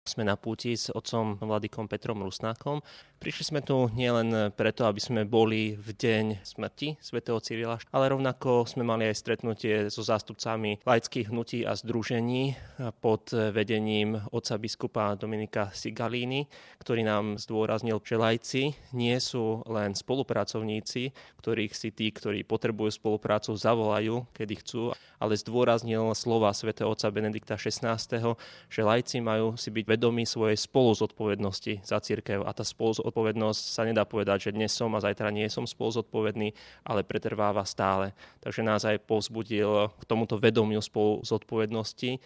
Sme na púti s otcom vladykom Petrom Rusnákom. Prišli sme tu nielen preto, aby sme boli v deň smrti svätého Cyrila, ale rovnako sme mali aj stretnutie so zástupcami laických hnutí a združení pod vedením otca biskupa Dominika Sigalini, ktorý nám zdôraznil, že laici nie sú len spolupracovníci, ktorých si tí, ktorí potrebujú spoluprácu, zavolajú, kedy chcú, ale zdôraznil slova svätého otca Benedikta XVI, že laici majú si byť vedomí svojej spoluzodpovednosti za cirkev. A tá spoluzodpovednosť sa nedá povedať, že dnes som a zajtra nie som spoluzodpovedný, ale pretrváva stále. Takže nás aj povzbudil k tomuto vedomiu spoluzodpovednosti